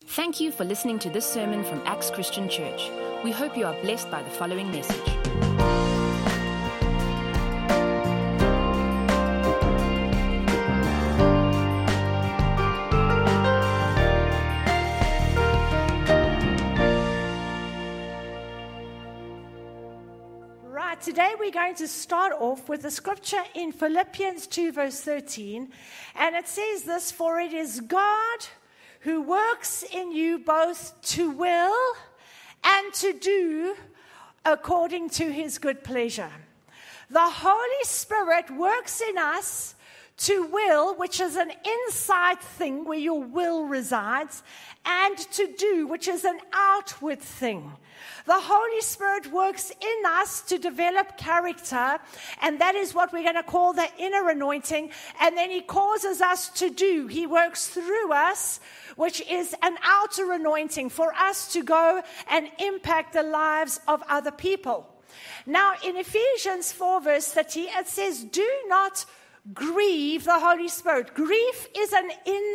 Thank you for listening to this sermon from Acts Christian Church. We hope you are blessed by the following message. Right, today we're going to start off with the scripture in Philippians 2 verse 13. And it says this, "For it is God who works in you both to will and to do according to his good pleasure." The Holy Spirit works in us to will, which is an inside thing where your will resides, and to do, which is an outward thing. The Holy Spirit works in us to develop character, and that is what we're going to call the inner anointing, and then he causes us to do. He works through us, which is an outer anointing for us to go and impact the lives of other people. Now, in Ephesians 4 verse 30, it says, "Do not grieve the Holy Spirit." Grief is an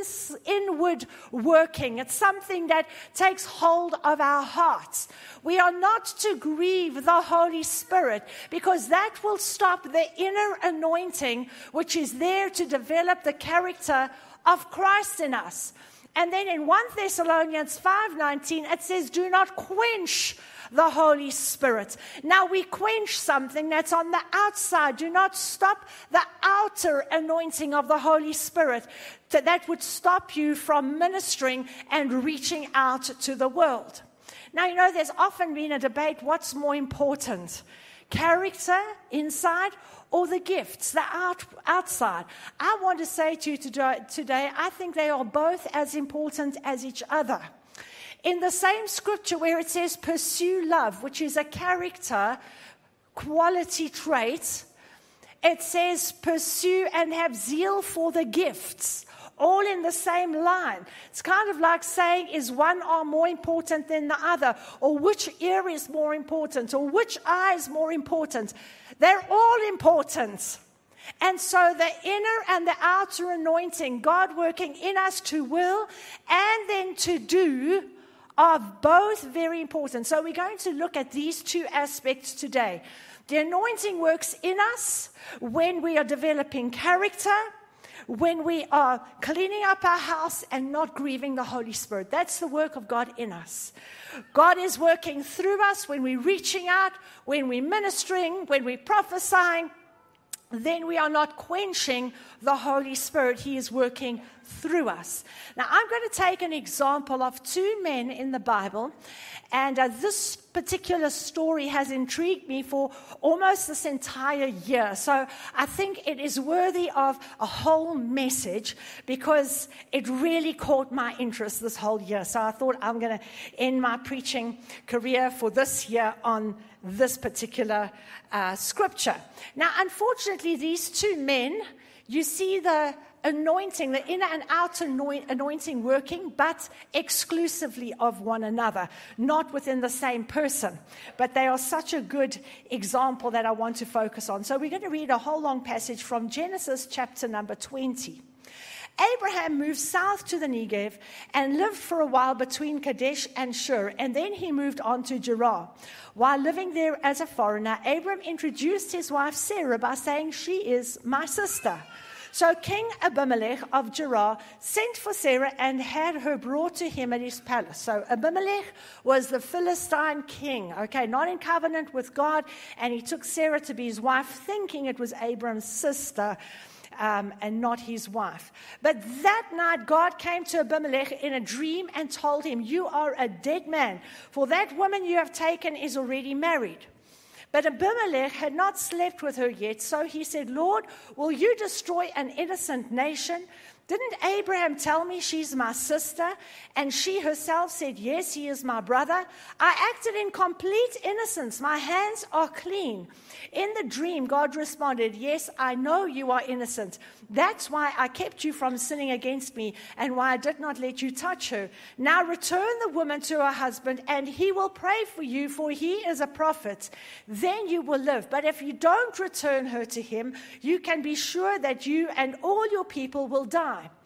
inward working. It's something that takes hold of our hearts. We are not to grieve the Holy Spirit because that will stop the inner anointing, which is there to develop the character of Christ in us. And then in 1 Thessalonians 5:19, it says, "Do not quench the Holy Spirit." Now we quench something that's on the outside. Do not stop the outer anointing of the Holy Spirit. That would stop you from ministering and reaching out to the world. Now, you know, there's often been a debate, what's more important? Character inside or the gifts, the outside? I want to say to you today, I think they are both as important as each other. In the same scripture where it says pursue love, which is a character quality trait, it says pursue and have zeal for the gifts, all in the same line. It's kind of like saying, is one arm more important than the other? Or which ear is more important? Or which eye is more important? They're all important. And so the inner and the outer anointing, God working in us to will and then to do, are both very important. So we're going to look at these two aspects today. The anointing works in us when we are developing character, when we are cleaning up our house and not grieving the Holy Spirit. That's the work of God in us. God is working through us when we're reaching out, when we're ministering, when we're prophesying. Then we are not quenching the Holy Spirit. He is working through us. Now, I'm going to take an example of two men in the Bible, and this particular story has intrigued me for almost this entire year. So I think it is worthy of a whole message because it really caught my interest this whole year. So I thought I'm going to end my preaching career for this year on this particular scripture. Now, unfortunately, these two men, you see the anointing, the inner and outer anointing working, but exclusively of one another, not within the same person. But they are such a good example that I want to focus on. So we're going to read a whole long passage from Genesis chapter number 20. Abraham moved south to the Negev and lived for a while between Kadesh and Shur, and then he moved on to Gerar. While living there as a foreigner, Abram introduced his wife Sarah by saying, "She is my sister." So King Abimelech of Gerar sent for Sarah and had her brought to him at his palace. So Abimelech was the Philistine king, okay, not in covenant with God, and he took Sarah to be his wife, thinking it was Abram's sister, and not his wife. But that night God came to Abimelech in a dream and told him, "You are a dead man, for that woman you have taken is already married." But Abimelech had not slept with her yet, so he said, "Lord, will you destroy an innocent nation? Didn't Abraham tell me she's my sister?" And she herself said, "Yes, he is my brother. I acted in complete innocence. My hands are clean." In the dream, God responded, "Yes, I know you are innocent. That's why I kept you from sinning against me and why I did not let you touch her. Now return the woman to her husband, and he will pray for you, for he is a prophet. Then you will live. But if you don't return her to him, you can be sure that you and all your people will die."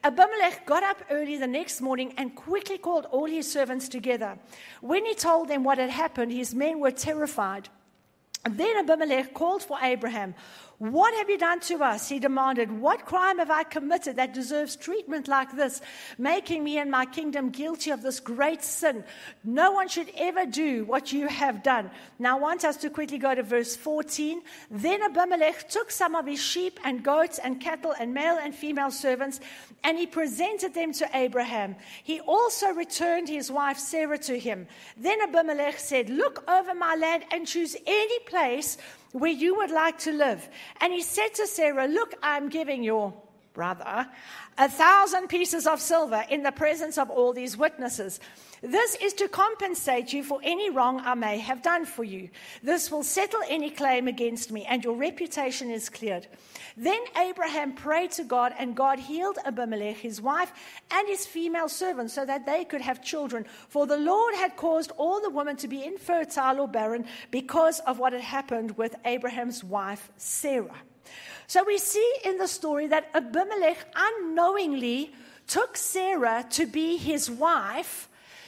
Abimelech got up early the next morning and quickly called all his servants together. When he told them what had happened, his men were terrified. Then Abimelech called for Abraham. "What have you done to us?" he demanded. "What crime have I committed that deserves treatment like this, making me and my kingdom guilty of this great sin? No one should ever do what you have done." Now I want us to quickly go to verse 14. Then Abimelech took some of his sheep and goats and cattle and male and female servants, and he presented them to Abraham. He also returned his wife Sarah to him. Then Abimelech said, "Look over my land and choose any place where you would like to live." And he said to Sarah, "Look, I'm giving your brother 1,000 pieces of silver in the presence of all these witnesses. This is to compensate you for any wrong I may have done for you. This will settle any claim against me, and your reputation is cleared." Then Abraham prayed to God, and God healed Abimelech, his wife, and his female servants, so that they could have children. For the Lord had caused all the women to be infertile or barren because of what had happened with Abraham's wife, Sarah. So we see in the story that Abimelech unknowingly took Sarah to be his wife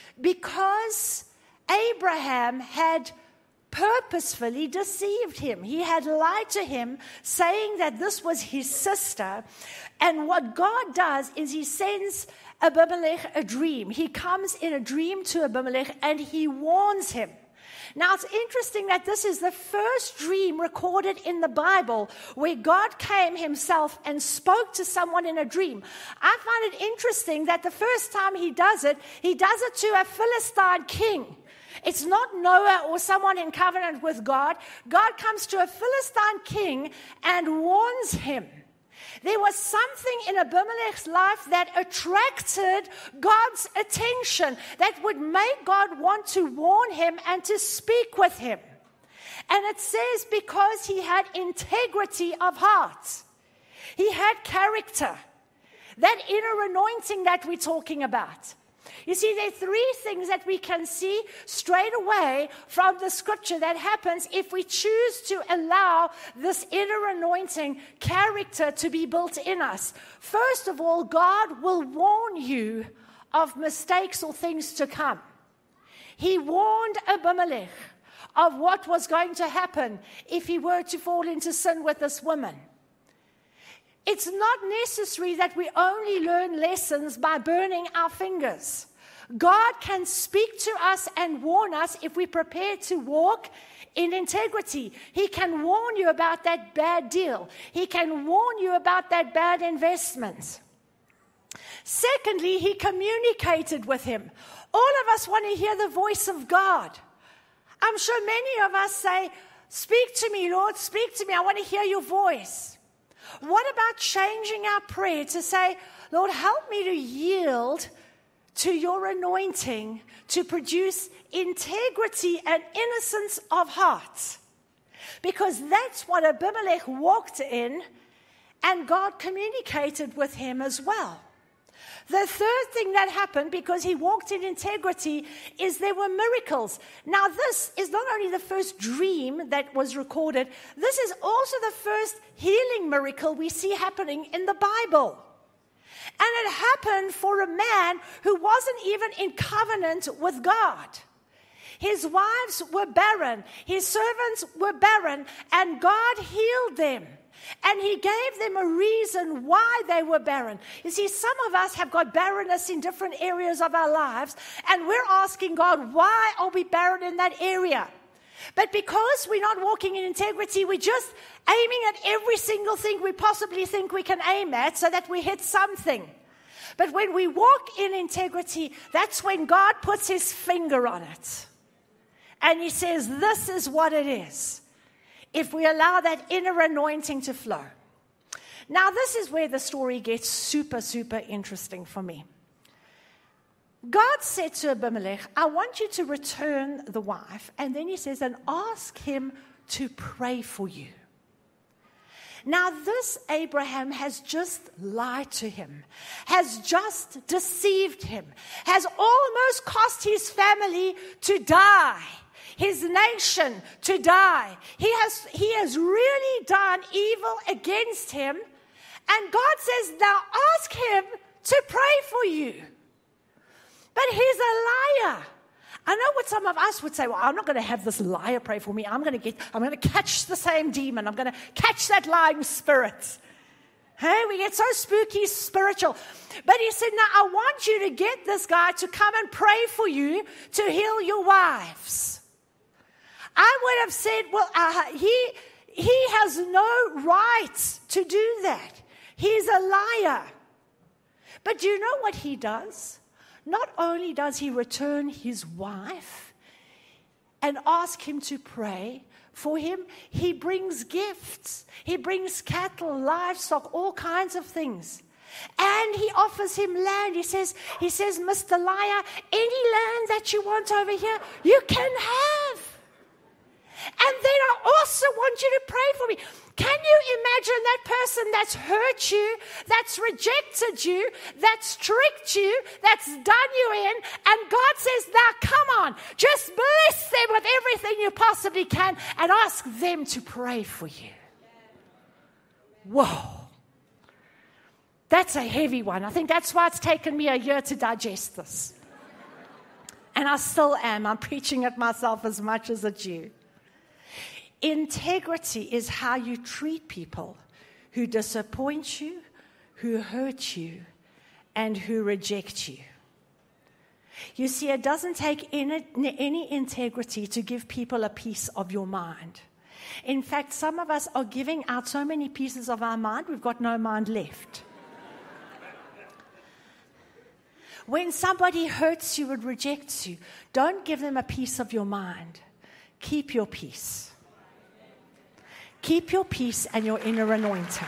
because Abraham had purposefully deceived him. He had lied to him, saying that this was his sister. And what God does is he sends Abimelech a dream. He comes in a dream to Abimelech and he warns him. Now, it's interesting that this is the first dream recorded in the Bible where God came himself and spoke to someone in a dream. I find it interesting that the first time he does it to a Philistine king. It's not Noah or someone in covenant with God. God comes to a Philistine king and warns him. There was something in Abimelech's life that attracted God's attention, that would make God want to warn him and to speak with him. And it says because he had integrity of heart. He had character. That inner anointing that we're talking about. You see, there are three things that we can see straight away from the scripture that happens if we choose to allow this inner anointing character to be built in us. First of all, God will warn you of mistakes or things to come. He warned Abimelech of what was going to happen if he were to fall into sin with this woman. It's not necessary that we only learn lessons by burning our fingers. God can speak to us and warn us if we're prepared to walk in integrity. He can warn you about that bad deal. He can warn you about that bad investment. Secondly, he communicated with him. All of us want to hear the voice of God. I'm sure many of us say, "Speak to me, Lord, speak to me. I want to hear your voice." What about changing our prayer to say, "Lord, help me to yield to your anointing to produce integrity and innocence of heart"? Because that's what Abimelech walked in, and God communicated with him as well. The third thing that happened, because he walked in integrity, is there were miracles. Now, this is not only the first dream that was recorded, this is also the first healing miracle we see happening in the Bible. And it happened for a man who wasn't even in covenant with God. His wives were barren, his servants were barren, and God healed them. And he gave them a reason why they were barren. You see, some of us have got barrenness in different areas of our lives, and we're asking God, why are we barren in that area? But because we're not walking in integrity, we're just aiming at every single thing we possibly think we can aim at so that we hit something. But when we walk in integrity, that's when God puts his finger on it. And he says, this is what it is. If we allow that inner anointing to flow. Now, this is where the story gets super, super interesting for me. God said to Abimelech, "I want you to return the wife." And then he says, "And ask him to pray for you." Now, this Abraham has just lied to him, has just deceived him, has almost cost his family to die. His nation to die. He has really done evil against him. And God says, now ask him to pray for you. But he's a liar. I know what some of us would say, well, I'm not going to have this liar pray for me. I'm going to catch the same demon. I'm going to catch that lying spirit. Hey, we get so spooky spiritual. But he said, now I want you to get this guy to come and pray for you to heal your wives. I would have said, well, he has no right to do that. He's a liar. But do you know what he does? Not only does he return his wife and ask him to pray for him, he brings gifts. He brings cattle, livestock, all kinds of things. And he offers him land. He says, Mr. Liar, any land that you want over here, you can have. And then I also want you to pray for me. Can you imagine that person that's hurt you, that's rejected you, that's tricked you, that's done you in, and God says, now come on, just bless them with everything you possibly can and ask them to pray for you. Whoa. That's a heavy one. I think that's why it's taken me a year to digest this. And I still am. I'm preaching it myself as much as it's you. Integrity is how you treat people who disappoint you, who hurt you, and who reject you. You see, it doesn't take any integrity to give people a piece of your mind. In fact, some of us are giving out so many pieces of our mind, we've got no mind left. When somebody hurts you and rejects you, don't give them a piece of your mind. Keep your peace. Keep your peace and your inner anointing.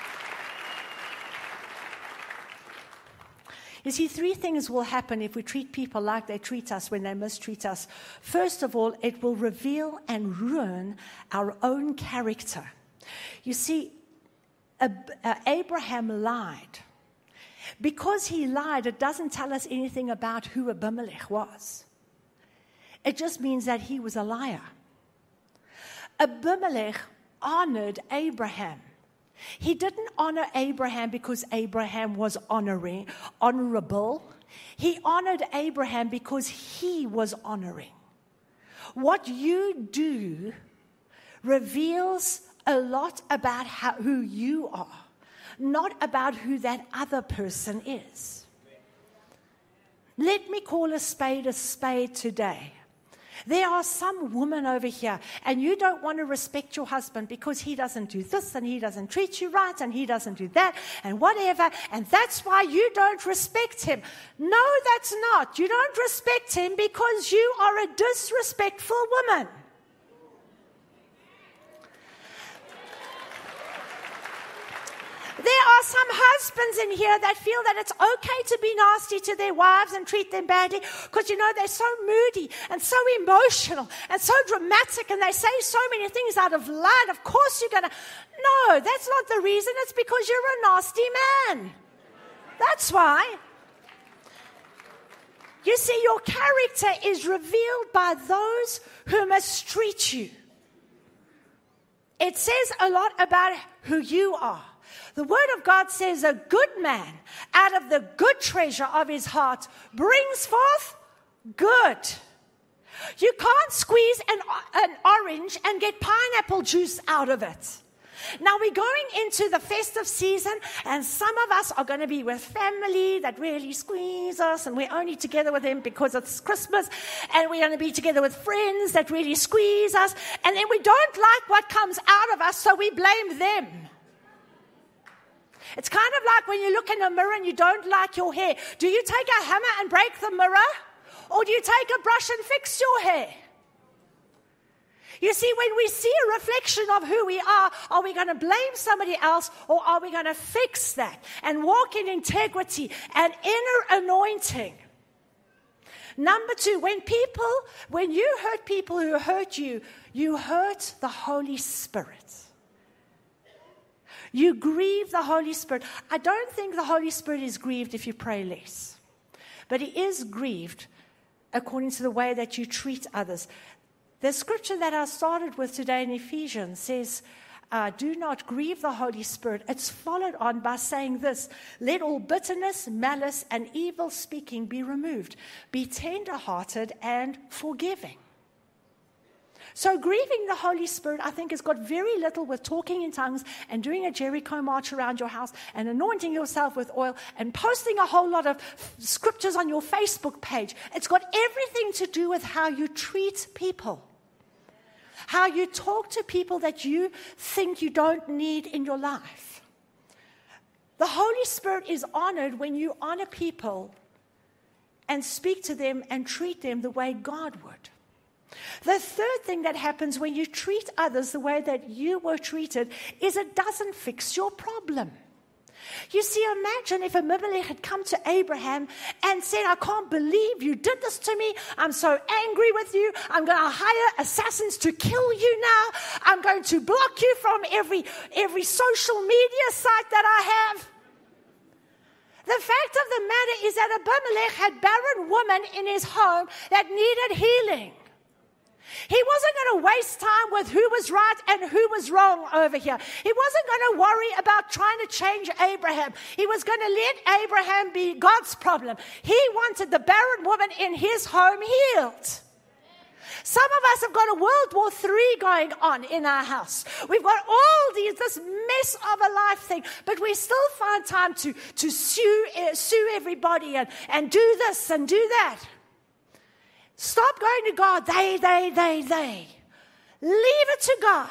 You see, 3 things will happen if we treat people like they treat us when they mistreat us. First of all, it will reveal and ruin our own character. You see, Abraham lied. Because he lied, it doesn't tell us anything about who Abimelech was. It just means that he was a liar. Abimelech honored Abraham. He didn't honor Abraham because Abraham was honorable. He honored Abraham because he was honoring. What you do reveals a lot about who you are, not about who that other person is. Let me call a spade today. There are some women over here, and you don't want to respect your husband because he doesn't do this, and he doesn't treat you right, and he doesn't do that, and whatever, and that's why you don't respect him. No, that's not. You don't respect him because you are a disrespectful woman. There are some husbands in here that feel that it's okay to be nasty to their wives and treat them badly because, they're so moody and so emotional and so dramatic and they say so many things out of line. Of course you're going to... No, that's not the reason. It's because you're a nasty man. That's why. You see, your character is revealed by those who mistreat you. It says a lot about who you are. The Word of God says a good man out of the good treasure of his heart brings forth good. You can't squeeze an orange and get pineapple juice out of it. Now we're going into the festive season, and some of us are going to be with family that really squeeze us, and we're only together with them because it's Christmas, and we're going to be together with friends that really squeeze us, and then we don't like what comes out of us, so we blame them. It's kind of like when you look in a mirror and you don't like your hair. Do you take a hammer and break the mirror? Or do you take a brush and fix your hair? You see, when we see a reflection of who we are we going to blame somebody else or are we going to fix that and walk in integrity and inner anointing? Number 2, when you hurt people who hurt you, you hurt the Holy Spirit. You grieve the Holy Spirit. I don't think the Holy Spirit is grieved if you pray less. But he is grieved according to the way that you treat others. The scripture that I started with today in Ephesians says, do not grieve the Holy Spirit, it's followed on by saying this: let all bitterness, malice, and evil speaking be removed. Be tender-hearted and forgiving. So grieving the Holy Spirit, I think, has got very little with talking in tongues and doing a Jericho march around your house and anointing yourself with oil and posting a whole lot of scriptures on your Facebook page. It's got everything to do with how you treat people, how you talk to people that you think you don't need in your life. The Holy Spirit is honored when you honor people and speak to them and treat them the way God would. The third thing that happens when you treat others the way that you were treated is it doesn't fix your problem. You see, imagine if Abimelech had come to Abraham and said, I can't believe you did this to me. I'm so angry with you. I'm going to hire assassins to kill you now. I'm going to block you from every social media site that I have. The fact of the matter is that Abimelech had barren women in his home that needed healing. He wasn't going to waste time with who was right and who was wrong over here. He wasn't going to worry about trying to change Abraham. He was going to let Abraham be God's problem. He wanted the barren woman in his home healed. Some of us have got a World War III going on in our house. We've got all this mess of a life thing, but we still find time to sue everybody and do this and do that. Stop going to God, they. Leave it to God.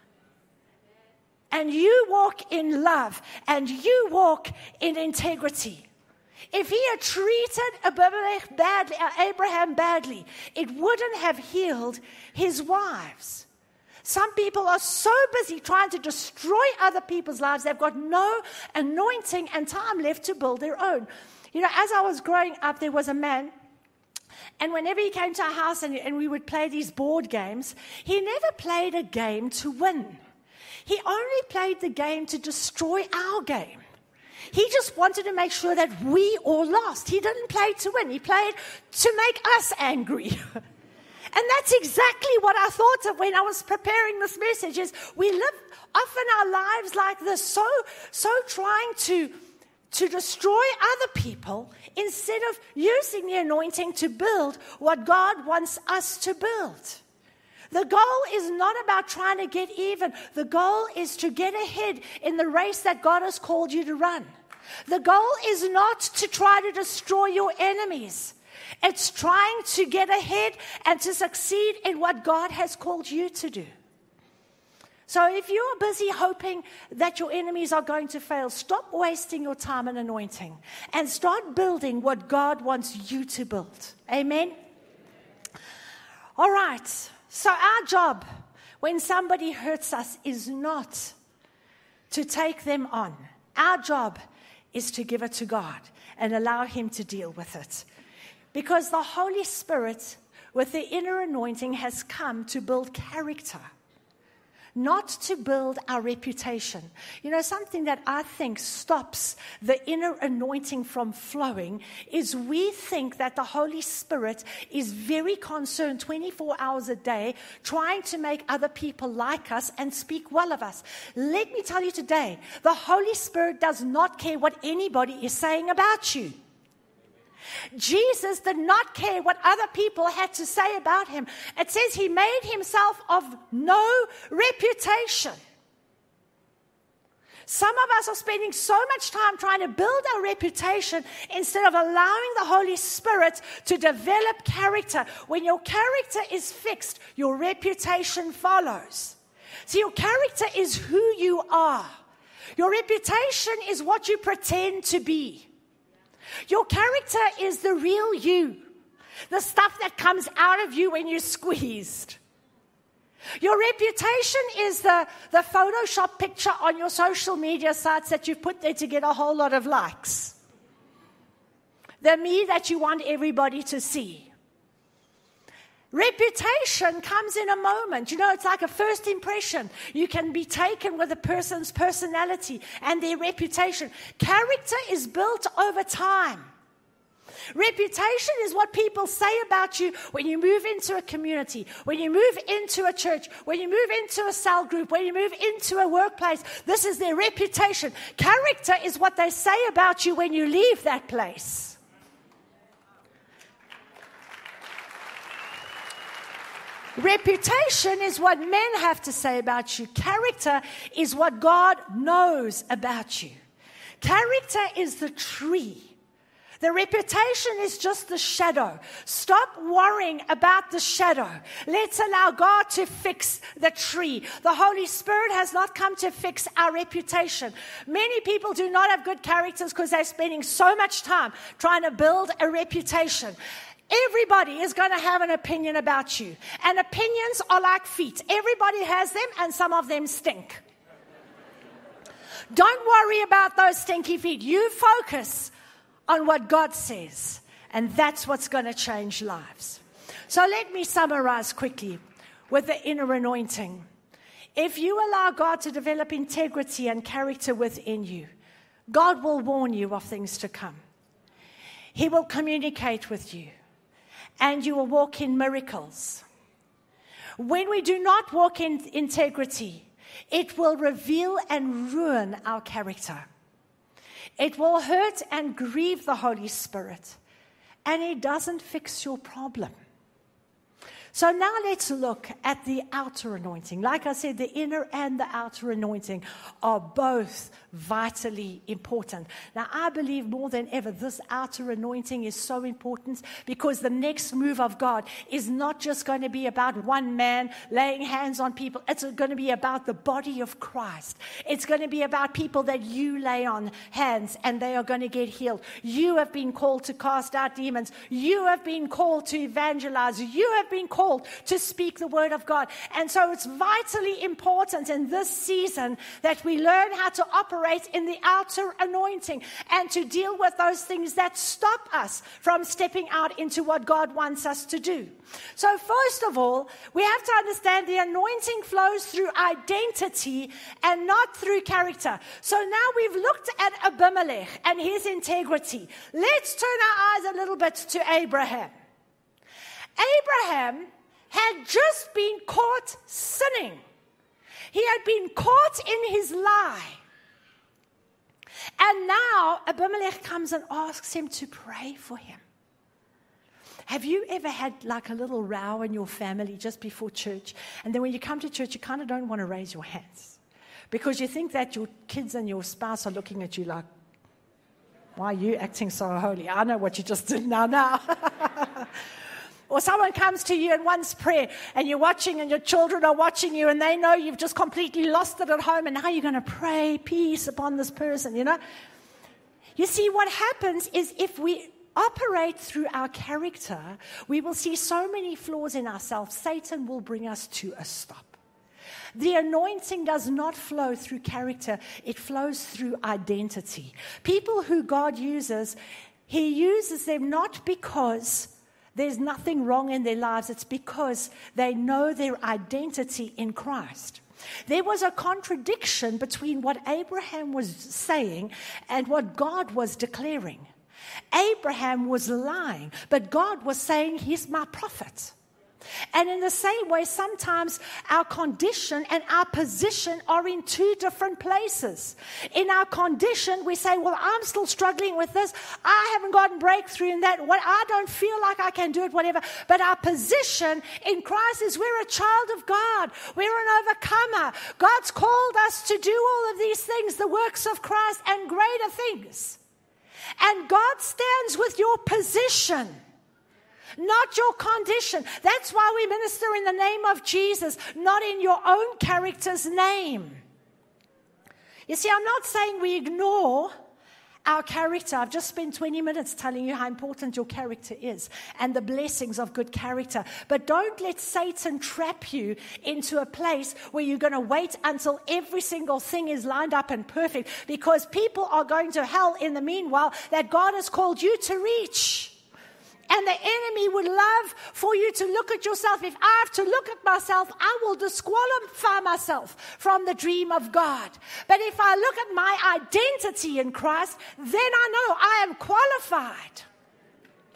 And you walk in love, and you walk in integrity. If he had treated Abraham badly, it wouldn't have healed his wives. Some people are so busy trying to destroy other people's lives, they've got no anointing and time left to build their own. You know, as I was growing up, there was a man, and whenever he came to our house and we would play these board games, he never played a game to win. He only played the game to destroy our game. He just wanted to make sure that we all lost. He didn't play to win. He played to make us angry. And that's exactly what I thought of when I was preparing this message, is we live often our lives like this, so trying to destroy other people instead of using the anointing to build what God wants us to build. The goal is not about trying to get even. The goal is to get ahead in the race that God has called you to run. The goal is not to try to destroy your enemies. It's trying to get ahead and to succeed in what God has called you to do. So if you are busy hoping that your enemies are going to fail, stop wasting your time and anointing and start building what God wants you to build. Amen? All right. So our job when somebody hurts us is not to take them on. Our job is to give it to God and allow him to deal with it. Because the Holy Spirit, with the inner anointing, has come to build character, not to build our reputation. You know, something that I think stops the inner anointing from flowing is we think that the Holy Spirit is very concerned 24 hours a day trying to make other people like us and speak well of us. Let me tell you today, the Holy Spirit does not care what anybody is saying about you. Jesus did not care what other people had to say about him. It says he made himself of no reputation. Some of us are spending so much time trying to build our reputation instead of allowing the Holy Spirit to develop character. When your character is fixed, your reputation follows. See, your character is who you are. Your reputation is what you pretend to be. Your character is the real you, the stuff that comes out of you when you're squeezed. Your reputation is the Photoshop picture on your social media sites that you've put there to get a whole lot of likes. The me that you want everybody to see. Reputation comes in a moment. You know, it's like a first impression. You can be taken with a person's personality and their reputation. Character is built over time. Reputation is what people say about you when you move into a community, when you move into a church, when you move into a cell group, when you move into a workplace. This is their reputation. Character is what they say about you when you leave that place. Reputation is what men have to say about you. Character is what God knows about you. Character is the tree. The reputation is just the shadow. Stop worrying about the shadow. Let's allow God to fix the tree. The Holy Spirit has not come to fix our reputation. Many people do not have good characters because they're spending so much time trying to build a reputation. Everybody is going to have an opinion about you. And opinions are like feet. Everybody has them, and some of them stink. Don't worry about those stinky feet. You focus on what God says, and that's what's going to change lives. So let me summarize quickly with the inner anointing. If you allow God to develop integrity and character within you, God will warn you of things to come. He will communicate with you, and you will walk in miracles. When we do not walk in integrity, it will reveal and ruin our character. It will hurt and grieve the Holy Spirit, and it doesn't fix your problem. So now let's look at the outer anointing. Like I said, the inner and the outer anointing are both vitally important. Now, I believe more than ever this outer anointing is so important because the next move of God is not just going to be about one man laying hands on people. It's going to be about the body of Christ. It's going to be about people that you lay on hands and they are going to get healed. You have been called to cast out demons. You have been called to evangelize. You have been called to speak the word of God. And so it's vitally important in this season that we learn how to operate in the outer anointing and to deal with those things that stop us from stepping out into what God wants us to do. So first of all, we have to understand the anointing flows through identity and not through character. So now we've looked at Abimelech and his integrity. Let's turn our eyes a little bit to Abraham. Abraham had just been caught sinning. He had been caught in his lie. And now Abimelech comes and asks him to pray for him. Have you ever had like a little row in your family just before church? And then when you come to church, you kind of don't want to raise your hands because you think that your kids and your spouse are looking at you like, why are you acting so holy? I know what you just did now. Or someone comes to you and wants prayer, and you're watching, and your children are watching you, and they know you've just completely lost it at home, and now you're going to pray peace upon this person, you know. You see, what happens is if we operate through our character, we will see so many flaws in ourselves, Satan will bring us to a stop. The anointing does not flow through character, it flows through identity. People who God uses, He uses them not because there's nothing wrong in their lives. It's because they know their identity in Christ. There was a contradiction between what Abraham was saying and what God was declaring. Abraham was lying, but God was saying, he's my prophet. And in the same way, sometimes our condition and our position are in two different places. In our condition, we say, well, I'm still struggling with this. I haven't gotten breakthrough in that. What I don't feel like I can do it, whatever. But our position in Christ is we're a child of God. We're an overcomer. God's called us to do all of these things, the works of Christ and greater things. And God stands with your position, not your condition. That's why we minister in the name of Jesus, not in your own character's name. You see, I'm not saying we ignore our character. I've just spent 20 minutes telling you how important your character is and the blessings of good character. But don't let Satan trap you into a place where you're going to wait until every single thing is lined up and perfect, because people are going to hell in the meanwhile that God has called you to reach. And the enemy would love for you to look at yourself. If I have to look at myself, I will disqualify myself from the dream of God. But if I look at my identity in Christ, then I know I am qualified.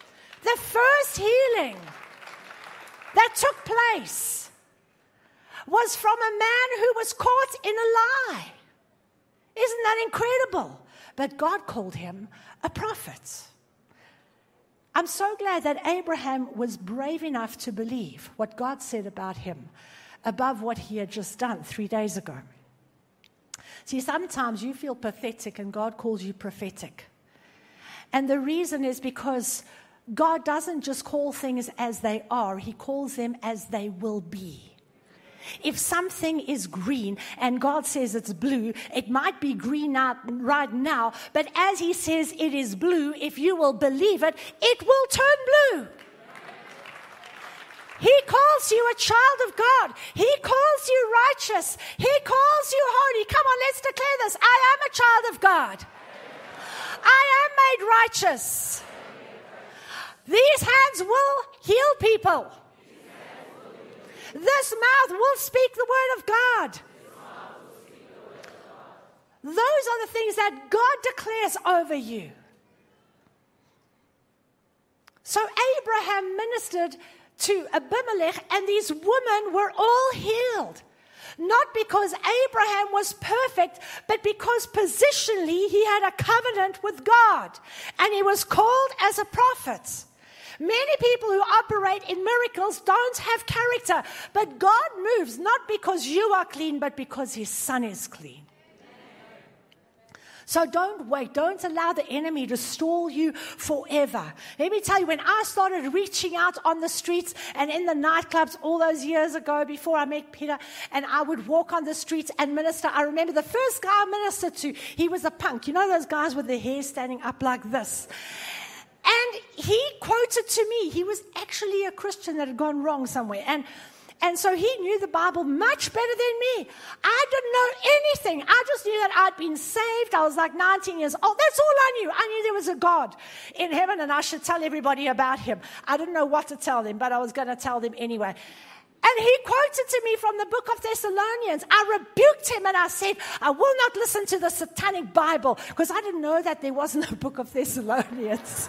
The first healing that took place was from a man who was caught in a lie. Isn't that incredible? But God called him a prophet. I'm so glad that Abraham was brave enough to believe what God said about him above what he had just done 3 days ago. See, sometimes you feel pathetic and God calls you prophetic. And the reason is because God doesn't just call things as they are, He calls them as they will be. If something is green and God says it's blue, it might be green right now, but as He says it is blue, if you will believe it, it will turn blue. He calls you a child of God. He calls you righteous. He calls you holy. Come on, let's declare this. I am a child of God. I am made righteous. These hands will heal people. This mouth will speak the word of God. Those are the things that God declares over you. So Abraham ministered to Abimelech, and these women were all healed. Not because Abraham was perfect, but because positionally he had a covenant with God, and he was called as a prophet. Many people who operate in miracles don't have character, but God moves not because you are clean, but because His Son is clean. So don't wait. Don't allow the enemy to stall you forever. Let me tell you, when I started reaching out on the streets and in the nightclubs all those years ago before I met Peter, and I would walk on the streets and minister, I remember the first guy I ministered to, he was a punk. You know those guys with their hair standing up like this? And he quoted to me, he was actually a Christian that had gone wrong somewhere. And so he knew the Bible much better than me. I didn't know anything. I just knew that I'd been saved. I was like 19 years old. That's all I knew. I knew there was a God in heaven and I should tell everybody about Him. I didn't know what to tell them, but I was going to tell them anyway. And he quoted to me from the book of Thessalonians. I rebuked him and I said, I will not listen to the satanic Bible, because I didn't know that there wasn't a book of Thessalonians.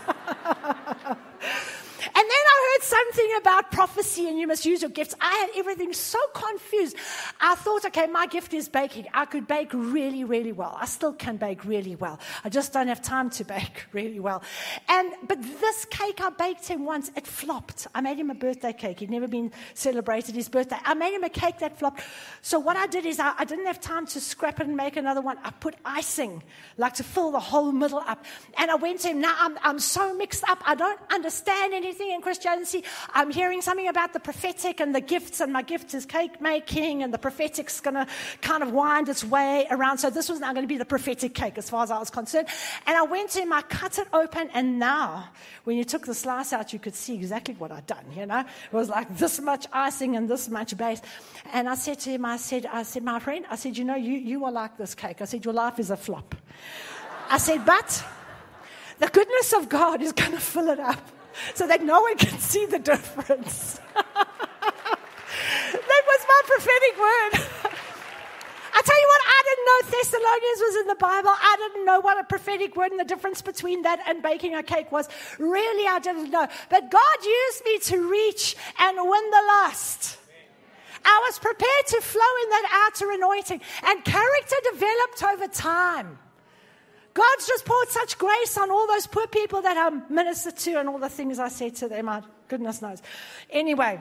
And then I heard something about prophecy and you must use your gifts. I had everything so confused. I thought, okay, my gift is baking. I could bake really, really well. I still can bake really well. I just don't have time to bake really well. But this cake, I baked him once. It flopped. I made him a birthday cake. He'd never been celebrated his birthday. I made him a cake that flopped. So what I did is I didn't have time to scrap it and make another one. I put icing, like to fill the whole middle up. And I went to him, now I'm so mixed up. I don't understand anything in Christianity. I'm hearing something about the prophetic and the gifts, and my gift is cake making, and the prophetic's going to kind of wind its way around. So this was now going to be the prophetic cake as far as I was concerned. And I went to him, I cut it open, and now when you took the slice out, you could see exactly what I'd done, you know. It was like this much icing and this much base. And I said to him, I said, my friend, I said, you know, you are like this cake. I said, your life is a flop. I said, but the goodness of God is going to fill it up, so that no one can see the difference. That was my prophetic word. I tell you what, I didn't know Thessalonians was in the Bible. I didn't know what a prophetic word and the difference between that and baking a cake was. Really, I didn't know. But God used me to reach and win the lost. I was prepared to flow in that outer anointing, and character developed over time. God's just poured such grace on all those poor people that I ministered to and all the things I said to them. Goodness knows. Anyway.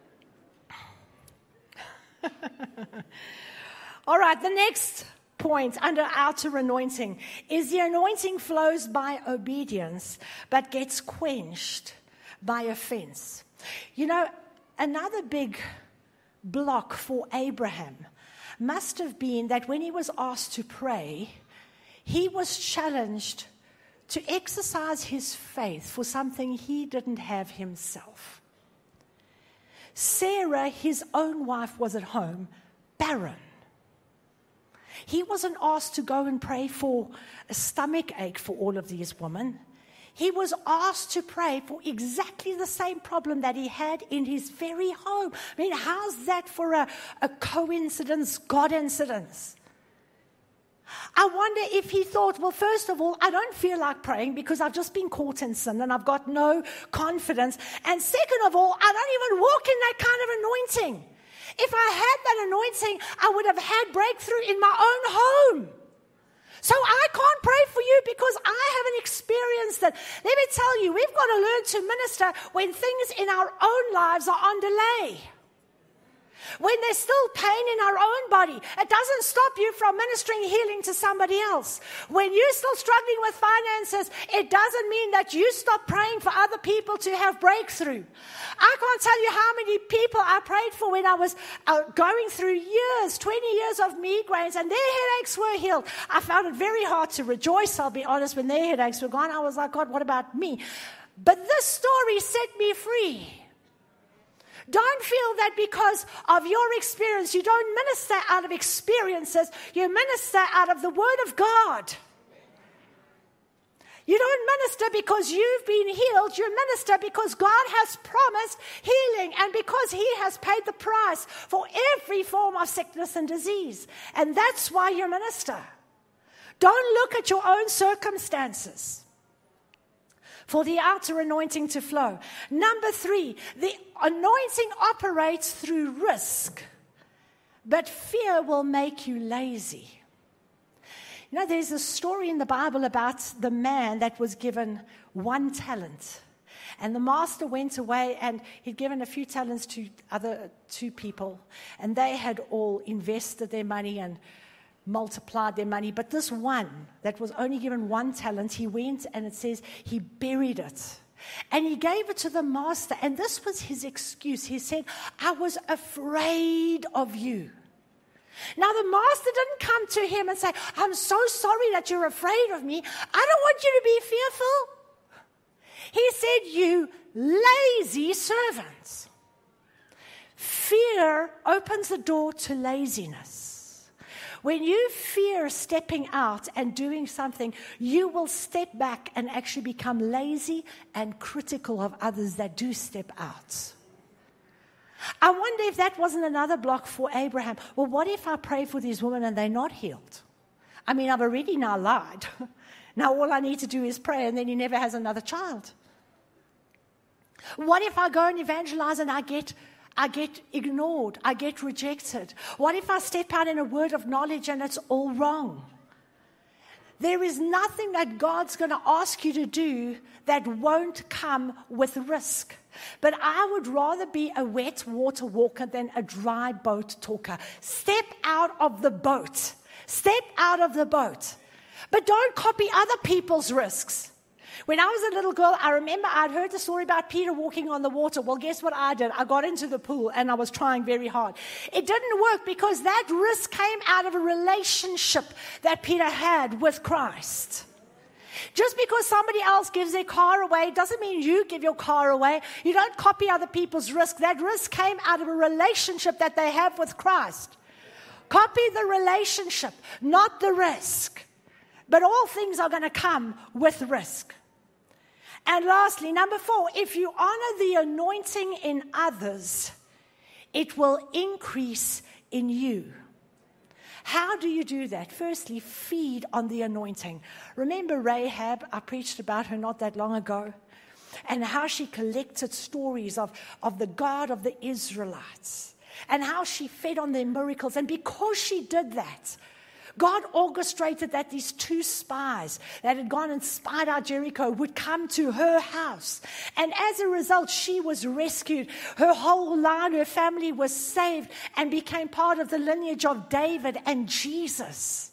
All right, the next point under outer anointing is the anointing flows by obedience but gets quenched by offense. You know, another big block for Abraham must have been that when he was asked to pray, he was challenged to exercise his faith for something he didn't have himself. Sarah, his own wife, was at home, barren. He wasn't asked to go and pray for a stomach ache for all of these women. He was asked to pray for exactly the same problem that he had in his very home. I mean, how's that for a coincidence, God incidence? I wonder if he thought, well, first of all, I don't feel like praying because I've just been caught in sin and I've got no confidence. And second of all, I don't even walk in that kind of anointing. If I had that anointing, I would have had breakthrough in my own home. So I can't pray for you because I haven't experienced it. Let me tell you, we've got to learn to minister when things in our own lives are on delay. When there's still pain in our own body, it doesn't stop you from ministering healing to somebody else. When you're still struggling with finances, it doesn't mean that you stop praying for other people to have breakthrough. I can't tell you how many people I prayed for when I was going through 20 years of migraines, and their headaches were healed. I found it very hard to rejoice, I'll be honest, when their headaches were gone. I was like, God, what about me? But this story set me free. Don't feel that because of your experience, you don't minister out of experiences, you minister out of the Word of God. You don't minister because you've been healed, you minister because God has promised healing and because He has paid the price for every form of sickness and disease. And that's why you minister. Don't look at your own circumstances for the outer anointing to flow. Number 3, the anointing operates through risk, but fear will make you lazy. You know, there's a story in the Bible about the man that was given 1 talent. And the master went away and he'd given a few talents to other 2 people. And they had all invested their money and multiplied their money. But this one that was only given 1 talent, he went and it says he buried it. And he gave it to the master. And this was his excuse. He said, I was afraid of you. Now the master didn't come to him and say, I'm so sorry that you're afraid of me. I don't want you to be fearful. He said, you lazy servants. Fear opens the door to laziness. When you fear stepping out and doing something, you will step back and actually become lazy and critical of others that do step out. I wonder if that wasn't another block for Abraham. Well, what if I pray for these women and they're not healed? I mean, I've already now lied. Now all I need to do is pray and then he never has another child. What if I go and evangelize and I get ignored, I get rejected? What if I step out in a word of knowledge and it's all wrong? There is nothing that God's going to ask you to do that won't come with risk. But I would rather be a wet water walker than a dry boat talker. Step out of the boat. Step out of the boat. But don't copy other people's risks. When I was a little girl, I remember I'd heard the story about Peter walking on the water. Well, guess what I did? I got into the pool and I was trying very hard. It didn't work because that risk came out of a relationship that Peter had with Christ. Just because somebody else gives their car away doesn't mean you give your car away. You don't copy other people's risk. That risk came out of a relationship that they have with Christ. Copy the relationship, not the risk. But all things are going to come with risk. And lastly, number 4, if you honor the anointing in others, it will increase in you. How do you do that? Firstly, feed on the anointing. Remember Rahab? I preached about her not that long ago. And how she collected stories of the God of the Israelites. And how she fed on their miracles. And because she did that, God orchestrated that these 2 spies that had gone and spied out Jericho would come to her house. And as a result, she was rescued. Her whole line, her family was saved and became part of the lineage of David and Jesus.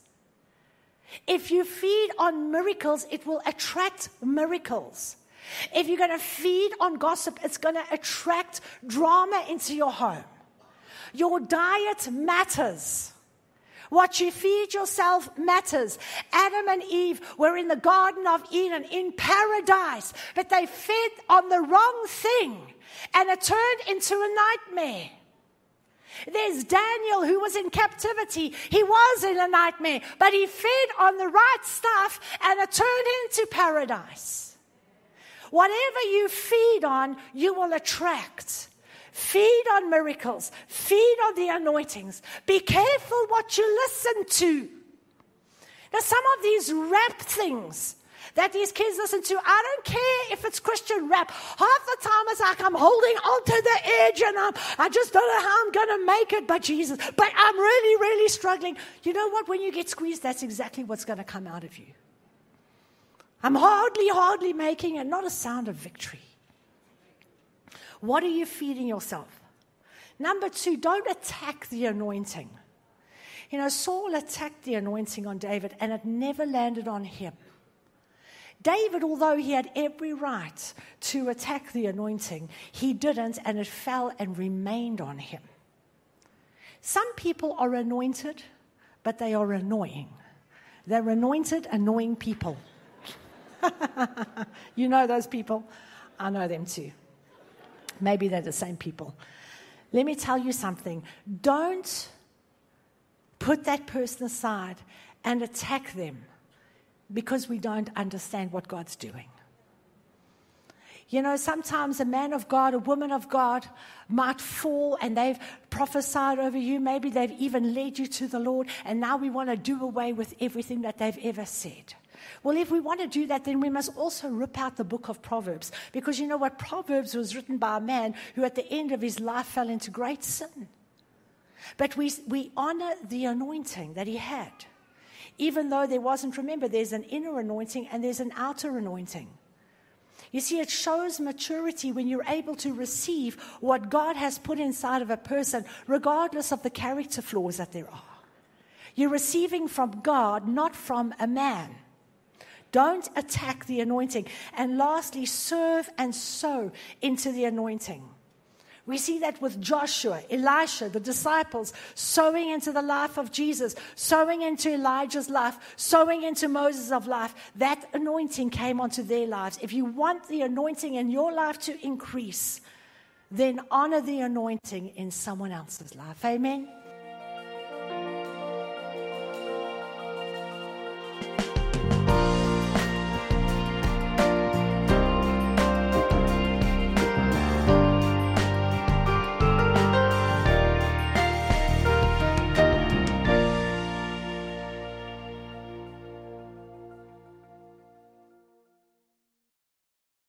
If you feed on miracles, it will attract miracles. If you're going to feed on gossip, it's going to attract drama into your home. Your diet matters. What you feed yourself matters. Adam and Eve were in the Garden of Eden, in paradise, but they fed on the wrong thing, and it turned into a nightmare. There's Daniel who was in captivity. He was in a nightmare, but he fed on the right stuff, and it turned into paradise. Whatever you feed on, you will attract. Feed on miracles. Feed on the anointings. Be careful what you listen to. Now, some of these rap things that these kids listen to, I don't care if it's Christian rap. Half the time it's like I'm holding on to the edge and I just don't know how I'm going to make it, but Jesus, but I'm really, really struggling. You know what? When you get squeezed, that's exactly what's going to come out of you. I'm hardly making it, not a sound of victory. What are you feeding yourself? Number 2, don't attack the anointing. You know, Saul attacked the anointing on David, and it never landed on him. David, although he had every right to attack the anointing, he didn't, and it fell and remained on him. Some people are anointed, but they are annoying. They're anointed, annoying people. You know those people? I know them too. Maybe they're the same people. Let me tell you something. Don't put that person aside and attack them because we don't understand what God's doing. You know, sometimes a man of God, a woman of God might fall and they've prophesied over you. Maybe they've even led you to the Lord, and now we want to do away with everything that they've ever said. Well, if we want to do that, then we must also rip out the book of Proverbs. Because you know what? Proverbs was written by a man who at the end of his life fell into great sin. But we honor the anointing that he had. Even though there wasn't, remember, there's an inner anointing and there's an outer anointing. You see, it shows maturity when you're able to receive what God has put inside of a person, regardless of the character flaws that there are. You're receiving from God, not from a man. Don't attack the anointing. And lastly, serve and sow into the anointing. We see that with Joshua, Elisha, the disciples, sowing into the life of Jesus, sowing into Elijah's life, sowing into Moses' life. That anointing came onto their lives. If you want the anointing in your life to increase, then honor the anointing in someone else's life. Amen.